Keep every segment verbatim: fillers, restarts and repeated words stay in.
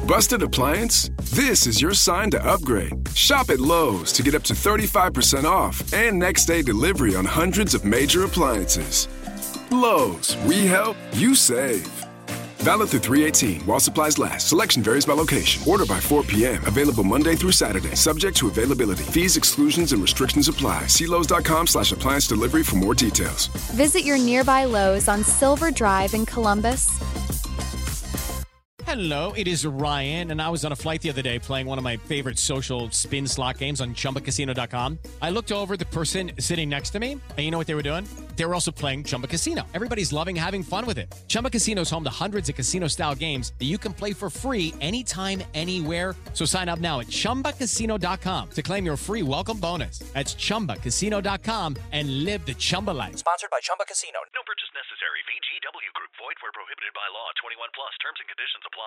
Busted appliance? This is your sign to upgrade. Shop at Lowe's to get up to thirty-five percent off and next day delivery on hundreds of major appliances. Lowe's, we help, you save. Valid through three eighteen while supplies last. Selection varies by location. Order by four p.m. Available Monday through Saturday. Subject to availability. Fees, exclusions, and restrictions apply. See Lowe's.com slash appliance delivery for more details. Visit your nearby Lowe's on Silver Drive in Columbus. Hello, it is Ryan, and I was on a flight the other day playing one of my favorite social spin slot games on Chumba Casino dot com. I looked over at the person sitting next to me, and you know what they were doing? They were also playing Chumba Casino. Everybody's loving having fun with it. Chumba Casino is home to hundreds of casino-style games that you can play for free anytime, anywhere. So sign up now at Chumba Casino dot com to claim your free welcome bonus. That's Chumba Casino dot com and live the Chumba life. Sponsored by Chumba Casino. No purchase necessary. V G W Group. Void where prohibited by law. twenty-one plus. Terms and conditions apply.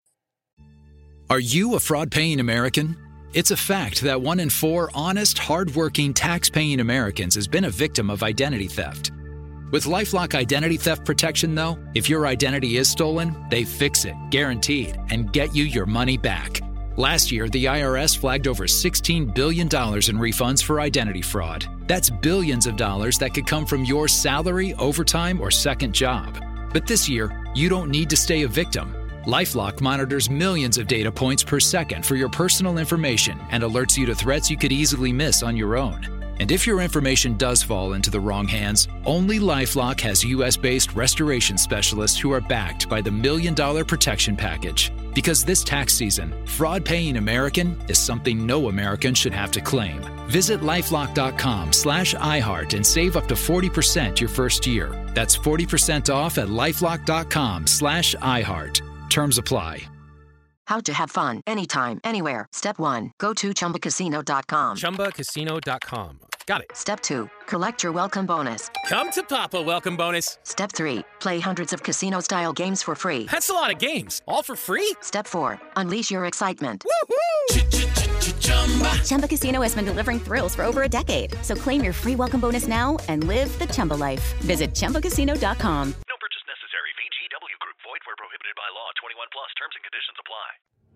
Are you a fraud-paying American? It's a fact that one in four honest, hard-working, tax-paying Americans has been a victim of identity theft. With LifeLock Identity Theft Protection, though, if your identity is stolen, they fix it, guaranteed, and get you your money back. Last year, the I R S flagged over sixteen billion dollars in refunds for identity fraud. That's billions of dollars that could come from your salary, overtime, or second job. But this year, you don't need to stay a victim. LifeLock monitors millions of data points per second for your personal information and alerts you to threats you could easily miss on your own. And if your information does fall into the wrong hands, only LifeLock has U S-based restoration specialists who are backed by the Million Dollar Protection Package. Because this tax season, fraud-paying American is something no American should have to claim. Visit LifeLock.com slash iHeart and save up to forty percent your first year. That's forty percent off at LifeLock.com slash iHeart. Terms apply. How to have fun anytime, anywhere. Step one, go to Chumba Casino dot com. Chumba Casino dot com. Got it. Step two, collect your welcome bonus. Come to Papa welcome bonus. Step three, play hundreds of casino-style games for free. That's a lot of games, all for free? Step four, unleash your excitement. Woohoo! Chumba Casino has been delivering thrills for over a decade. So claim your free welcome bonus now and live the Chumba life. Visit Chumba Casino dot com. No purchase necessary. V G W Group. Void where prohibited by law. twenty-one plus. Terms and conditions apply.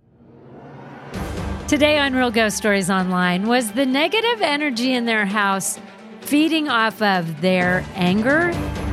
Today on Real Ghost Stories Online, was the negative energy in their house feeding off of their anger?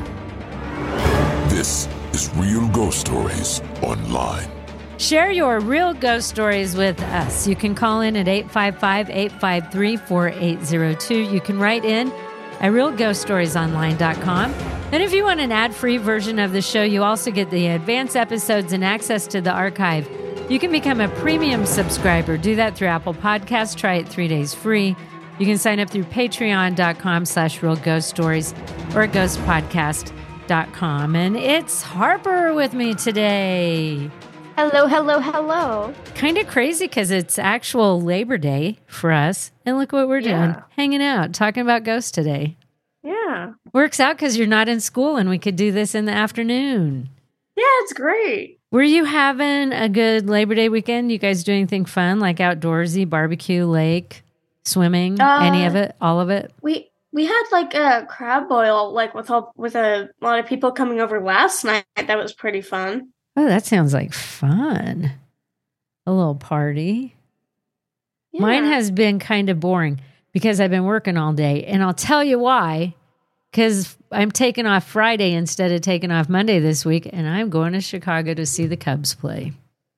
This is Real Ghost Stories Online. Share your real ghost stories with us. You can call in at eight five five, eight five three, four eight zero two. You can write in at real ghost stories online dot com. And if you want an ad-free version of the show, you also get the advanced episodes and access to the archive. You can become a premium subscriber. Do that through Apple Podcasts. Try it three days free. You can sign up through patreon.com slash real ghost stories or ghost podcast dot com. And it's Harper with me today. Hello, hello, hello. Kind of crazy because it's actual Labor Day for us. And look what we're doing. Yeah. Hanging out, talking about ghosts today. Yeah. Works out because you're not in school and we could do this in the afternoon. Yeah, it's great. Were you having a good Labor Day weekend? You guys do anything fun, like outdoorsy, barbecue, lake, swimming, uh, any of it, all of it? We we had like a crab boil, like with all, with a lot of people coming over last night. That was pretty fun. Oh, that sounds like fun. A little party. Yeah. Mine has been kind of boring because I've been working all day, and I'll tell you why. Because I'm taking off Friday instead of taking off Monday this week, and I'm going to Chicago to see the Cubs play.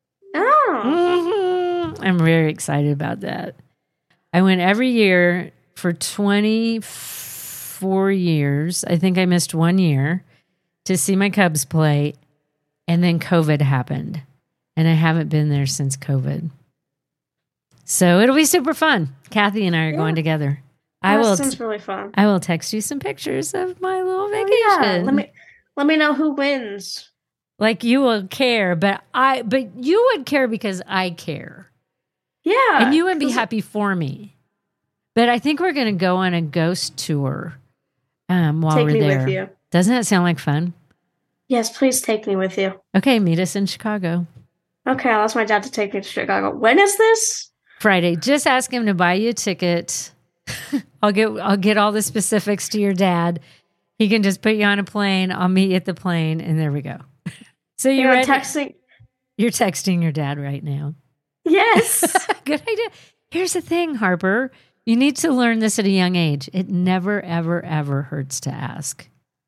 Oh. Mm-hmm. I'm very excited about that. I went every year for twenty-four years. I think I missed one year to see my Cubs play, and then COVID happened, and I haven't been there since COVID. So it'll be super fun. Kathy and I are yeah. going together. I that will. Sounds really fun. I will text you some pictures of my little vacation. Oh, yeah. Let me let me know who wins. Like you will care, but I but you would care because I care. Yeah, and you would be happy for me. But I think we're going to go on a ghost tour um, while take we're me there. With you. Doesn't that sound like fun? Yes, please take me with you. Okay, meet us in Chicago. Okay, I'll ask my dad to take me to Chicago. When is this? Friday. Just ask him to buy you a ticket. I'll get I'll get all the specifics to your dad. He can just put you on a plane. I'll meet you at the plane, and there we go. So you yeah, ready? Texting, You're texting your dad right now. Yes. Good idea. Here's the thing, Harper. You need to learn this at a young age. It never, ever, ever hurts to ask.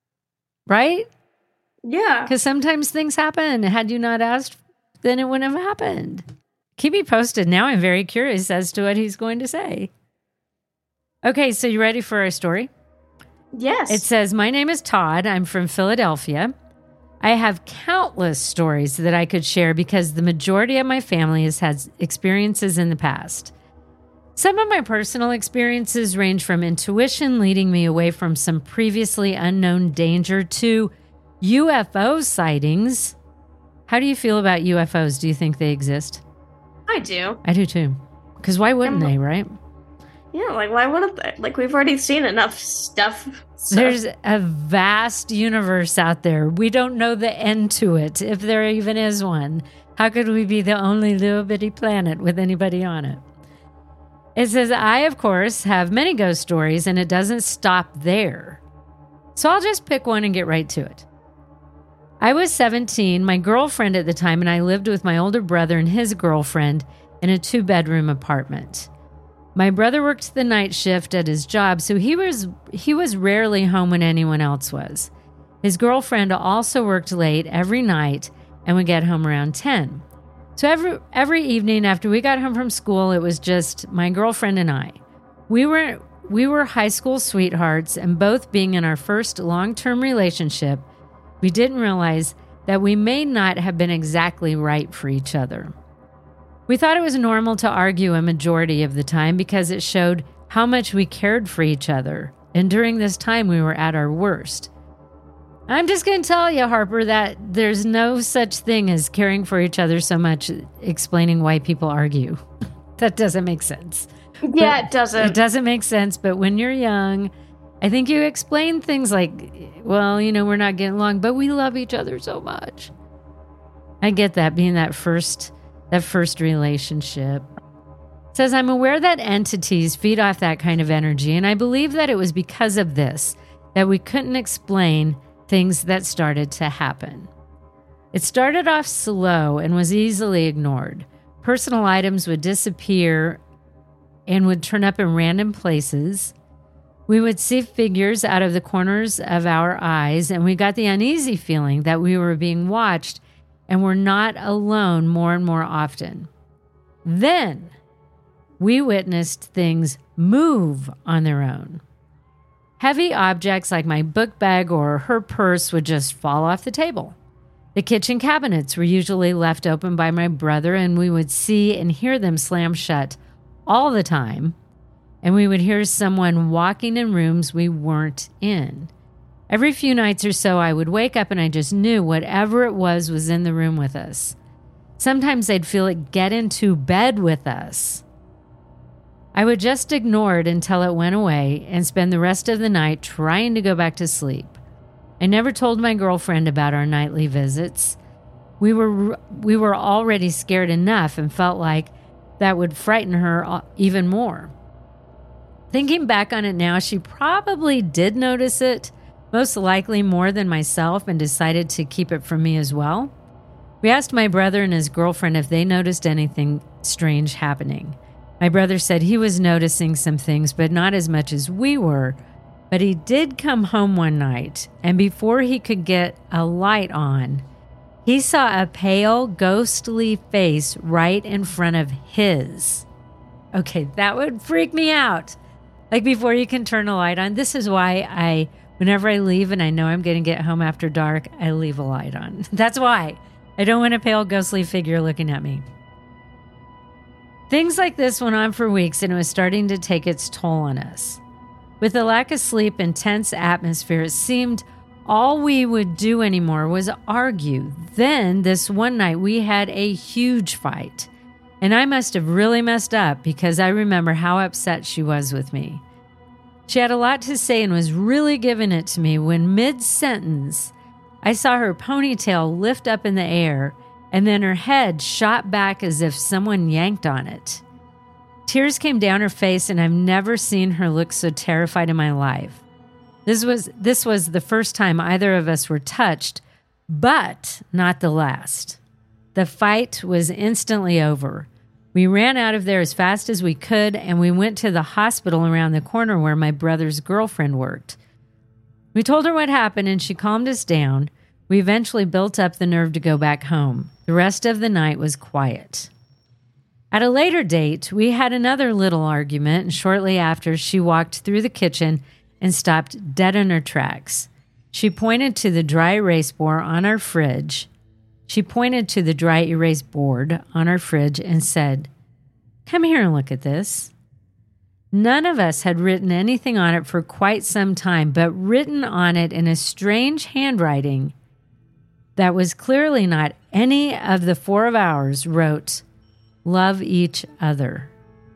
Right? Yeah. Because sometimes things happen. Had you not asked, then it wouldn't have happened. Keep me posted. Now I'm very curious as to what he's going to say. Okay, so you ready for our story? Yes. It says, my name is Todd. I'm from Philadelphia. I have countless stories that I could share because the majority of my family has had experiences in the past. Some of my personal experiences range from intuition leading me away from some previously unknown danger to U F O sightings. How do you feel about U F Os? Do you think they exist? I do. I do too. Because why wouldn't I'm, they, right? Yeah, like why wouldn't they? Like we've already seen enough stuff. So. There's a vast universe out there. We don't know the end to it, if there even is one. How could we be the only little bitty planet with anybody on it? It says, I, of course, have many ghost stories, and it doesn't stop there. So I'll just pick one and get right to it. I was seventeen, my girlfriend at the time, and I lived with my older brother and his girlfriend in a two-bedroom apartment. My brother worked the night shift at his job, so he was he was rarely home when anyone else was. His girlfriend also worked late every night and would get home around ten. So every every evening after we got home from school, it was just my girlfriend and I. We were we were high school sweethearts, and both being in our first long-term relationship, we didn't realize that we may not have been exactly right for each other. We thought it was normal to argue a majority of the time because it showed how much we cared for each other. And during this time, we were at our worst. I'm just going to tell you, Harper, that there's no such thing as caring for each other so much, explaining why people argue. That doesn't make sense. Yeah, but it doesn't. It doesn't make sense. But when you're young, I think you explain things like, well, you know, we're not getting along, but we love each other so much. I get that, being that first... That first relationship. It says, I'm aware that entities feed off that kind of energy, and I believe that it was because of this that we couldn't explain things that started to happen. It started off slow and was easily ignored. Personal items would disappear and would turn up in random places. We would see figures out of the corners of our eyes, and we got the uneasy feeling that we were being watched and we're not alone more and more often. Then we witnessed things move on their own. Heavy objects like my book bag or her purse would just fall off the table. The kitchen cabinets were usually left open by my brother, and we would see and hear them slam shut all the time. And we would hear someone walking in rooms we weren't in. Every few nights or so, I would wake up and I just knew whatever it was was in the room with us. Sometimes I'd feel it get into bed with us. I would just ignore it until it went away and spend the rest of the night trying to go back to sleep. I never told my girlfriend about our nightly visits. We were we were already scared enough and felt like that would frighten her even more. Thinking back on it now, she probably did notice it, most likely more than myself, and decided to keep it from me as well. We asked my brother and his girlfriend if they noticed anything strange happening. My brother said he was noticing some things, but not as much as we were. But he did come home one night, and before he could get a light on, he saw a pale, ghostly face right in front of his. Okay, that would freak me out. Like before you can turn a light on. This is why I... Whenever I leave and I know I'm going to get home after dark, I leave a light on. That's why. I don't want a pale, ghostly figure looking at me. Things like this went on for weeks, and it was starting to take its toll on us. With the lack of sleep and tense atmosphere, it seemed all we would do anymore was argue. Then, this one night, we had a huge fight. And I must have really messed up because I remember how upset she was with me. She had a lot to say and was really giving it to me when mid-sentence, I saw her ponytail lift up in the air and then her head shot back as if someone yanked on it. Tears came down her face, and I've never seen her look so terrified in my life. This was, this was the first time either of us were touched, but not the last. The fight was instantly over. We ran out of there as fast as we could, and we went to the hospital around the corner where my brother's girlfriend worked. We told her what happened, and she calmed us down. We eventually built up the nerve to go back home. The rest of the night was quiet. At a later date, we had another little argument, and shortly after, she walked through the kitchen and stopped dead in her tracks. She pointed to the dry erase board on our fridge. She pointed to the dry erase board on our fridge and said, "Come here and look at this." None of us had written anything on it for quite some time, but written on it in a strange handwriting that was clearly not any of the four of ours wrote, "Love each other."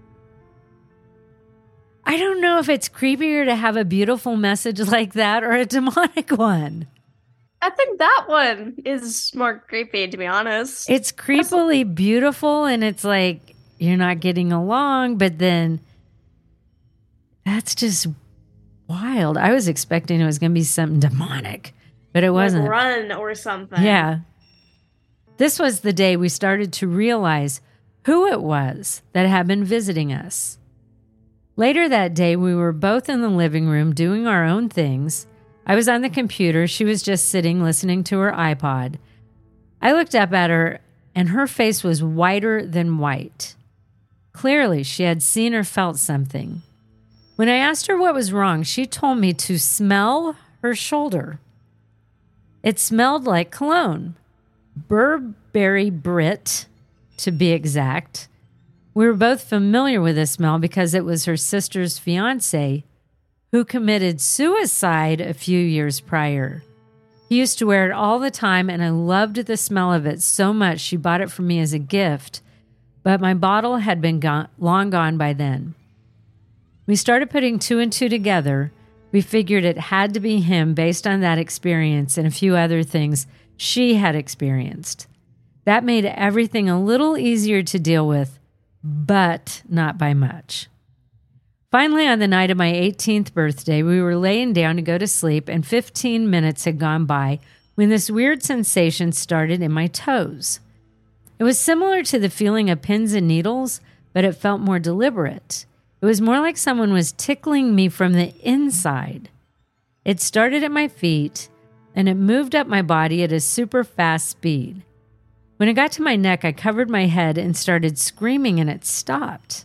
I don't know if it's creepier to have a beautiful message like that or a demonic one. I think that one is more creepy, to be honest. It's creepily beautiful, and it's like you're not getting along, but then that's just wild. I was expecting it was going to be something demonic, but it wasn't. Like run or something. Yeah. This was the day we started to realize who it was that had been visiting us. Later that day, we were both in the living room doing our own things. I was on the computer. She was just sitting listening to her iPod. I looked up at her, and her face was whiter than white. Clearly, she had seen or felt something. When I asked her what was wrong, she told me to smell her shoulder. It smelled like cologne. Burberry Brit, to be exact. We were both familiar with the smell because it was her sister's fiancé who committed suicide a few years prior. He used to wear it all the time, and I loved the smell of it so much she bought it for me as a gift, but my bottle had been gone, long gone by then. We started putting two and two together. We figured it had to be him based on that experience and a few other things she had experienced. That made everything a little easier to deal with, but not by much. Finally, on the night of my eighteenth birthday, we were laying down to go to sleep, and fifteen minutes had gone by when this weird sensation started in my toes. It was similar to the feeling of pins and needles, but it felt more deliberate. It was more like someone was tickling me from the inside. It started at my feet, and it moved up my body at a super fast speed. When it got to my neck, I covered my head and started screaming, and it stopped.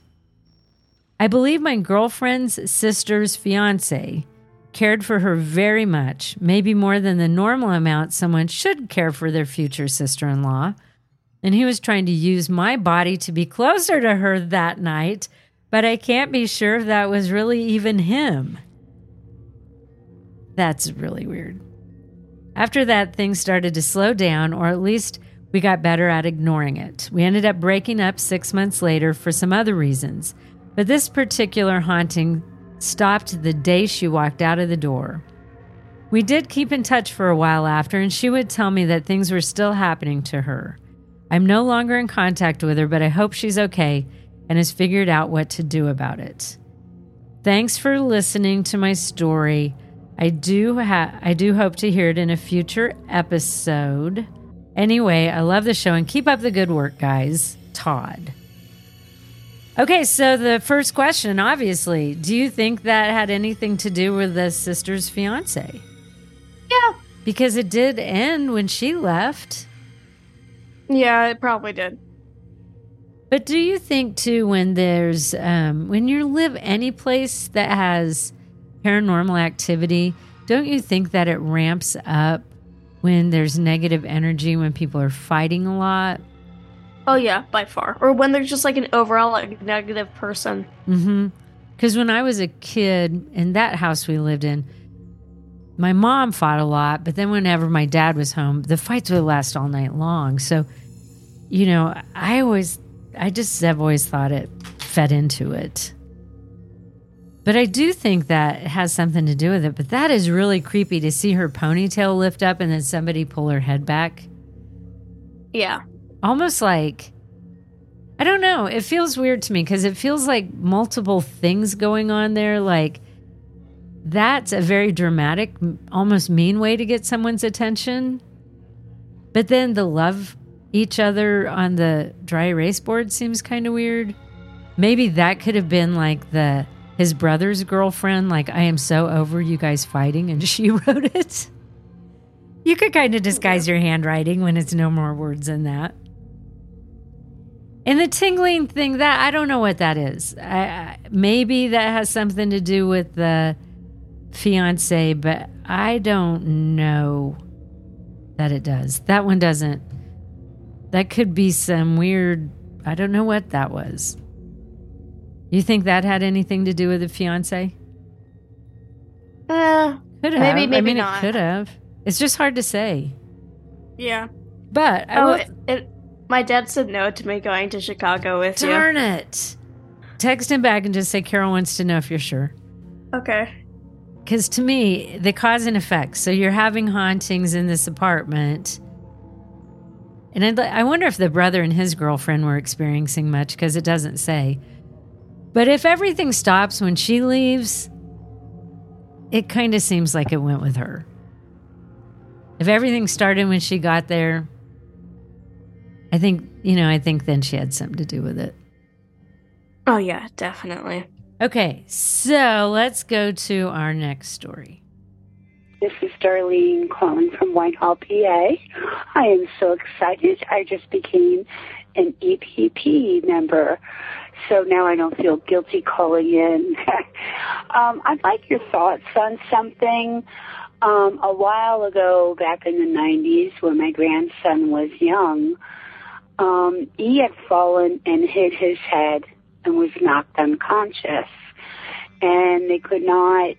I believe my girlfriend's sister's fiancé cared for her very much, maybe more than the normal amount someone should care for their future sister-in-law, and he was trying to use my body to be closer to her that night, but I can't be sure if that was really even him. That's really weird. After that, things started to slow down, or at least we got better at ignoring it. We ended up breaking up six months later for some other reasons. But this particular haunting stopped the day she walked out of the door. We did keep in touch for a while after, and she would tell me that things were still happening to her. I'm no longer in contact with her, but I hope she's okay and has figured out what to do about it. Thanks for listening to my story. I do ha- I do hope to hear it in a future episode. Anyway, I love the show, and keep up the good work, guys. Todd. Okay, so the first question, obviously, do you think that had anything to do with the sister's fiancé? Yeah. Because it did end when she left. Yeah, it probably did. But do you think, too, when there's, um, when you live any place that has paranormal activity, don't you think that it ramps up when there's negative energy, when people are fighting a lot? Oh, yeah, by far. Or when there's just like an overall like, negative person. Mm-hmm. Because when I was a kid, in that house we lived in, my mom fought a lot, but then whenever my dad was home, the fights would last all night long. So, you know, I always, I just have always thought it fed into it. But I do think that it has something to do with it. But that is really creepy to see her ponytail lift up and then somebody pull her head back. Yeah. Almost like, I don't know. It feels weird to me because it feels like multiple things going on there. Like, that's a very dramatic, almost mean way to get someone's attention. But then the love each other on the dry erase board seems kind of weird. Maybe that could have been like the his brother's girlfriend, like, I am so over you guys fighting, and she wrote it. You could kind of disguise your handwriting when it's no more words than that. And the tingling thing, that I don't know what that is. I, I, maybe that has something to do with the fiance, but I don't know that it does. That one doesn't. That could be some weird, I don't know what that was. You think that had anything to do with the fiance? Uh, could have. Maybe, maybe I mean, not. It could have. It's just hard to say. Yeah. But I oh, will, it, it, my dad said no to me going to Chicago with darn you. Darn it. Text him back and just say, Carol wants to know if you're sure. Okay. Because to me, the cause and effect. So you're having hauntings in this apartment. And I'd, I wonder if the brother and his girlfriend were experiencing much, because it doesn't say. But if everything stops when she leaves, it kind of seems like it went with her. If everything started when she got there, I think, you know, I think then she had something to do with it. Oh, yeah, definitely. Okay, so let's go to our next story. This is Darlene calling from Whitehall, P A. I am so excited. I just became an E P P member, so now I don't feel guilty calling in. um, I'd like your thoughts on something. Um, a while ago, back in the nineties, when my grandson was young, um, he had fallen and hit his head and was knocked unconscious. And they could not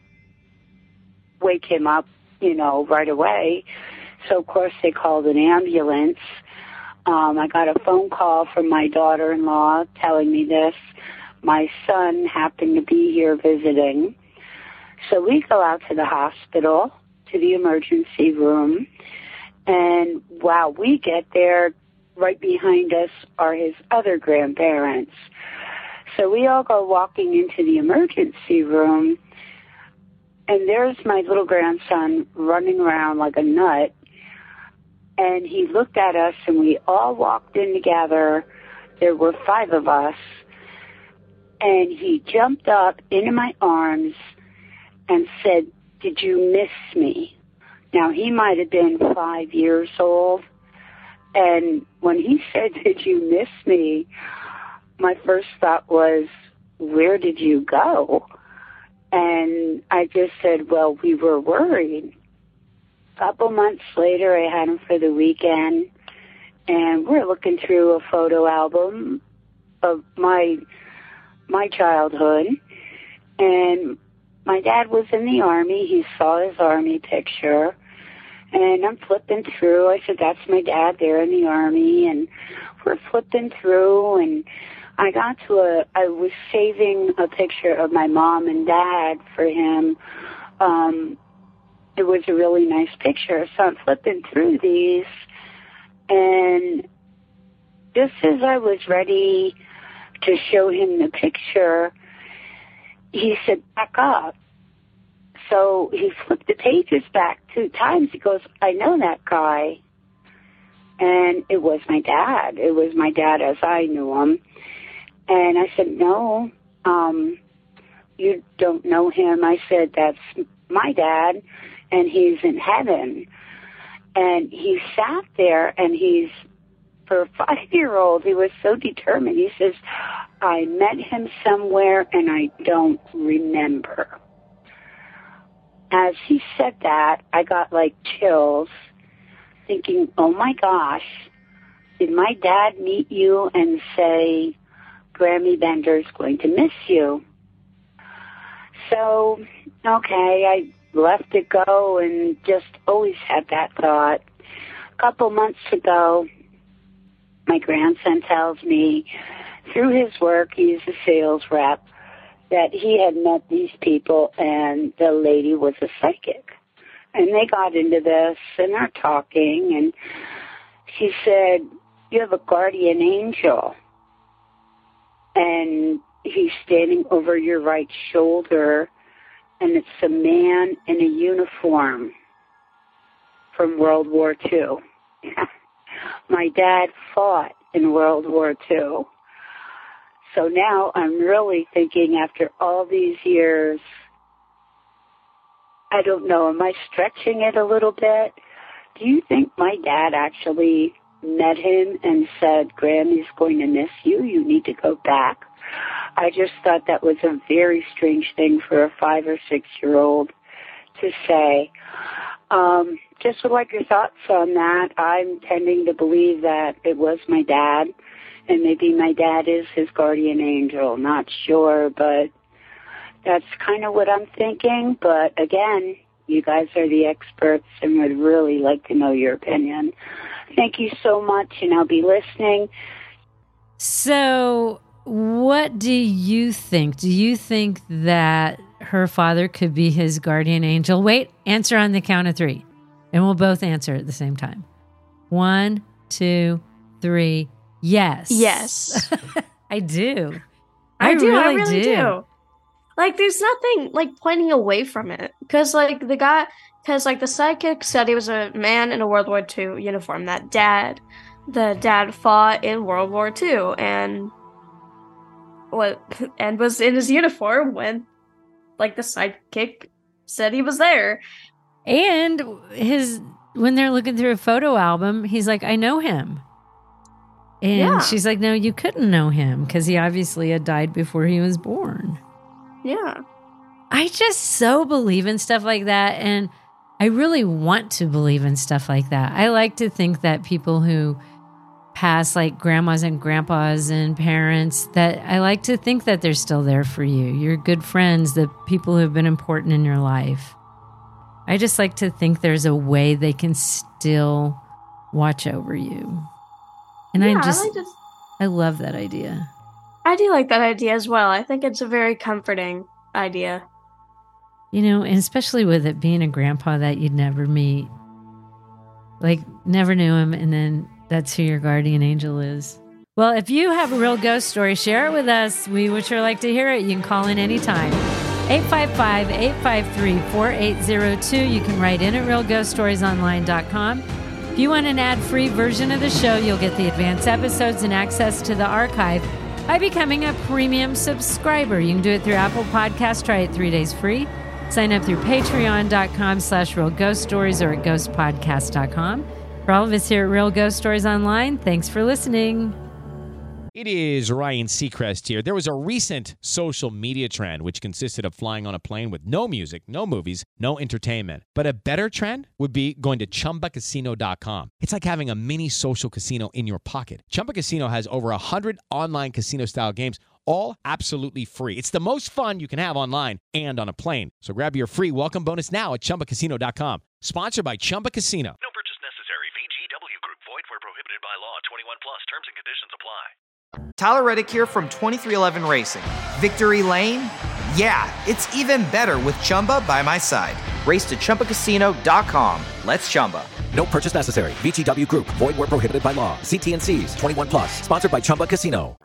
wake him up, you know, right away. So, of course, they called an ambulance. Um, I got a phone call from my daughter-in-law telling me this. My son happened to be here visiting. So we go out to the hospital, to the emergency room, and wow, we get there, right behind us are his other grandparents. So we all go walking into the emergency room, and there's my little grandson running around like a nut, and he looked at us, and we all walked in together. There were five of us, and he jumped up into my arms and said, "Did you miss me?" Now, he might have been five years old, and when he said, "Did you miss me?" my first thought was, where did you go? And I just said, well, we were worried. A couple months later, I had him for the weekend, and we're looking through a photo album of my my childhood, and my dad was in the Army. He saw his Army picture, and I'm flipping through. I said, that's my dad there in the Army, and we're flipping through, and I got to a, I was saving a picture of my mom and dad for him. Um, it was a really nice picture. So I'm flipping through these, and just as I was ready to show him the picture, he said, back up. So he flipped the pages back two times. He goes, I know that guy. And it was my dad. It was my dad as I knew him. And I said, no, um, you don't know him. I said, that's my dad, and he's in heaven. And he sat there, and he's, for a five-year-old, he was so determined. He says, I met him somewhere, and I don't remember. As he said that, I got, like, chills, thinking, oh, my gosh, did my dad meet you and say, Grammy Bender's going to miss you? So, okay, I let it go and just always had that thought. A couple months ago, my grandson tells me, through his work, he's a sales rep, that he had met these people and the lady was a psychic. And they got into this and they're talking, and she said, you have a guardian angel, and he's standing over your right shoulder, and it's a man in a uniform from World War Two. my dad fought in World War Two. So now I'm really thinking, after all these years, I don't know, am I stretching it a little bit? Do you think my dad actually met him and said, Grammy's going to miss you, you need to go back? I just thought that was a very strange thing for a five or six-year-old to say. Um, just would like your thoughts on that. I'm tending to believe that it was my dad, and maybe my dad is his guardian angel. Not sure, but that's kind of what I'm thinking. But again, you guys are the experts and would really like to know your opinion. Thank you so much, and I'll be listening. So what do you think? Do you think that her father could be his guardian angel? Wait, answer on the count of three, and we'll both answer at the same time. One, two, three. Yes. Yes. I do. I, I do. Really I really do. do. Like, there's nothing, like, pointing away from it. Because, like, the guy, because, like, the sidekick said he was a man in a World War Two uniform. That dad, the dad fought in World War Two and what, and was in his uniform when, like, the sidekick said he was there. And his, when they're looking through a photo album, he's like, I know him. And Yeah. she's like, no, you couldn't know him because he obviously had died before he was born. Yeah. I just so believe in stuff like that. And I really want to believe in stuff like that. I like to think that people who pass, like grandmas and grandpas and parents, that I like to think that they're still there for you. Your good friends, the people who have been important in your life. I just like to think there's a way they can still watch over you. And yeah, I just, I, like to, I love that idea. I do like that idea as well. I think it's a very comforting idea. You know, and especially with it being a grandpa that you'd never meet. Like, never knew him, and then that's who your guardian angel is. Well, if you have a real ghost story, share it with us. We would sure like to hear it. You can call in anytime. eight five five, eight five three, four eight zero two. You can write in at real ghost stories online dot com. If you want an ad-free version of the show, you'll get the advanced episodes and access to the archive by becoming a premium subscriber. You can do it through Apple Podcasts. Try it three days free. Sign up through patreon.com slash real ghost stories or at ghost podcast dot com. For all of us here at Real Ghost Stories Online, thanks for listening. It is Ryan Seacrest here. There was a recent social media trend which consisted of flying on a plane with no music, no movies, no entertainment. But a better trend would be going to Chumba Casino dot com. It's like having a mini social casino in your pocket. Chumba Casino has over one hundred online casino-style games, all absolutely free. It's the most fun you can have online and on a plane. So grab your free welcome bonus now at Chumba Casino dot com. Sponsored by Chumba Casino. No purchase necessary. V G W Group. Void where prohibited by law. twenty-one plus. Terms and conditions apply. Tyler Reddick here from twenty-three eleven Racing. Victory Lane? Yeah, it's even better with Chumba by my side. Race to Chumba Casino dot com. Let's Chumba. No purchase necessary. V G W Group. Void where prohibited by law. See T and C's. twenty-one plus. Sponsored by Chumba Casino.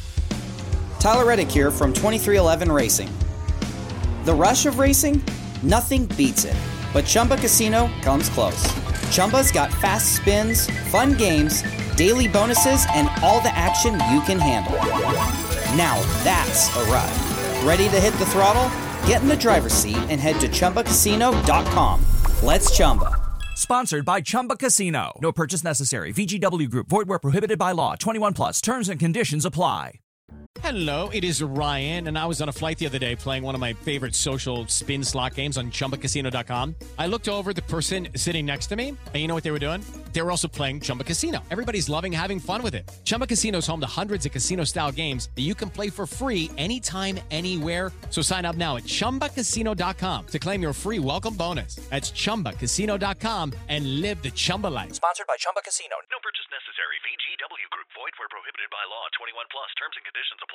Tyler Reddick here from twenty-three eleven Racing. The rush of racing? Nothing beats it. But Chumba Casino comes close. Chumba's got fast spins, fun games, daily bonuses, and all the action you can handle. Now that's a ride. Ready to hit the throttle? Get in the driver's seat and head to Chumba Casino dot com. Let's Chumba. Sponsored by Chumba Casino. No purchase necessary. V G W Group. Void where prohibited by law. twenty-one plus. Terms and conditions apply. Hello, it is Ryan, and I was on a flight the other day playing one of my favorite social spin slot games on Chumba Casino dot com. I looked over at the person sitting next to me, and you know what they were doing? They were also playing Chumba Casino. Everybody's loving having fun with it. Chumba Casino is home to hundreds of casino-style games that you can play for free anytime, anywhere. So sign up now at Chumba Casino dot com to claim your free welcome bonus. That's Chumba Casino dot com and live the Chumba life. Sponsored by Chumba Casino. No purchase necessary. V G W Group. Void where prohibited by law. twenty-one plus. Terms and conditions apply.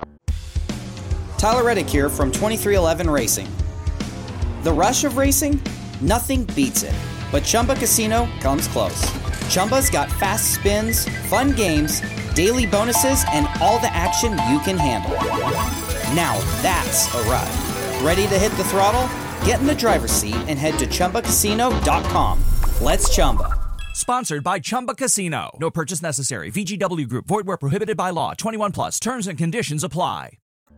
Tyler Reddick here from twenty-three eleven Racing. The rush of racing? Nothing beats it. But Chumba Casino comes close. Chumba's got fast spins, fun games, daily bonuses, and all the action you can handle. Now that's a ride. Ready to hit the throttle? Get in the driver's seat and head to Chumba Casino dot com. Let's Chumba. Sponsored by Chumba Casino. No purchase necessary. V G W Group. Void where prohibited by law. twenty-one plus. Terms and conditions apply.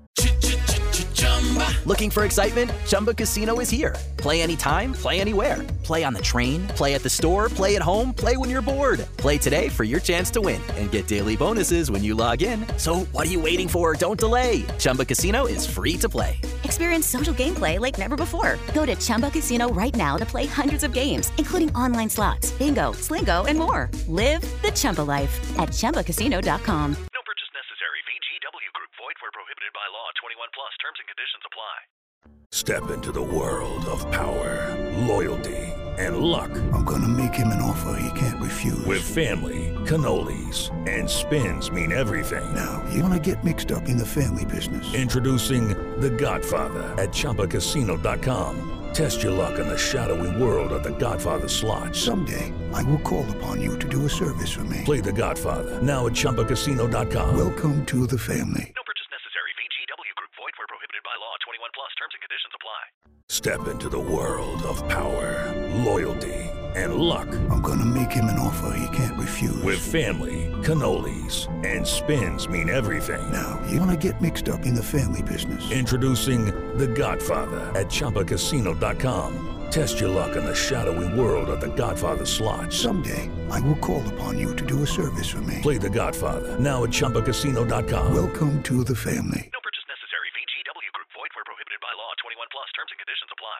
Looking for excitement? Chumba Casino is here. Play anytime, play anywhere. Play on the train, play at the store, play at home, play when you're bored. Play today for your chance to win and get daily bonuses when you log in. So what are you waiting for? Don't delay. Chumba Casino is free to play. Experience social gameplay like never before. Go to Chumba Casino right now to play hundreds of games, including online slots, bingo, Slingo, and more. Live the Chumba life at Chumba Casino dot com. No purchase necessary. V G W Group. Void where prohibited by law. twenty-one plus. Terms and conditions apply. Step into the world of power, loyalty, and luck. I'm gonna make him an offer he can't refuse. With family, cannolis, and spins mean everything. Now, you wanna get mixed up in the family business. Introducing The Godfather at Chumba Casino dot com. Test your luck in the shadowy world of The Godfather slot. Someday, I will call upon you to do a service for me. Play The Godfather now at Chumba Casino dot com. Welcome to the family. No purchase necessary. V G W Group. Void where prohibited by law. twenty-one plus. Terms and conditions apply. Step into the world of power, loyalty, and luck. I'm gonna make him an offer he can't refuse. With family, cannolis, and spins mean everything. Now, you wanna get mixed up in the family business. Introducing The Godfather at Chumba Casino dot com. Test your luck in the shadowy world of The Godfather slot. Someday, I will call upon you to do a service for me. Play The Godfather now at Chumba Casino dot com. Welcome to the family. No purchase necessary. V G W Group. Void where prohibited by law. twenty-one plus. Terms and conditions apply.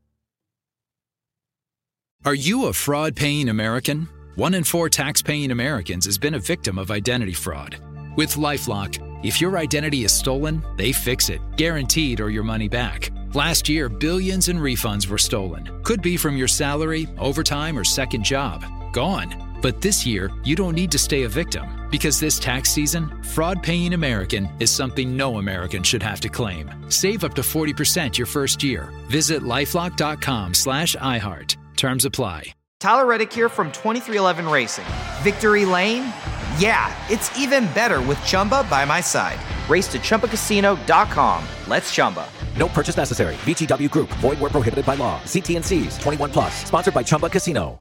Are you a fraud-paying American? One in four tax-paying Americans has been a victim of identity fraud. With LifeLock, if your identity is stolen, they fix it, guaranteed, or your money back. Last year, billions in refunds were stolen. Could be from your salary, overtime, or second job. Gone. But this year, you don't need to stay a victim, because this tax season, fraud-paying American is something no American should have to claim. Save up to forty percent your first year. Visit lifelock dot com slash iHeart. Terms apply. Tyler Reddick here from twenty-three eleven Racing. Victory Lane? Yeah, it's even better with Chumba by my side. Race to Chumba Casino dot com. Let's Chumba. No purchase necessary. V G W Group. Void where prohibited by law. See T and C's. twenty-one plus. Sponsored by Chumba Casino.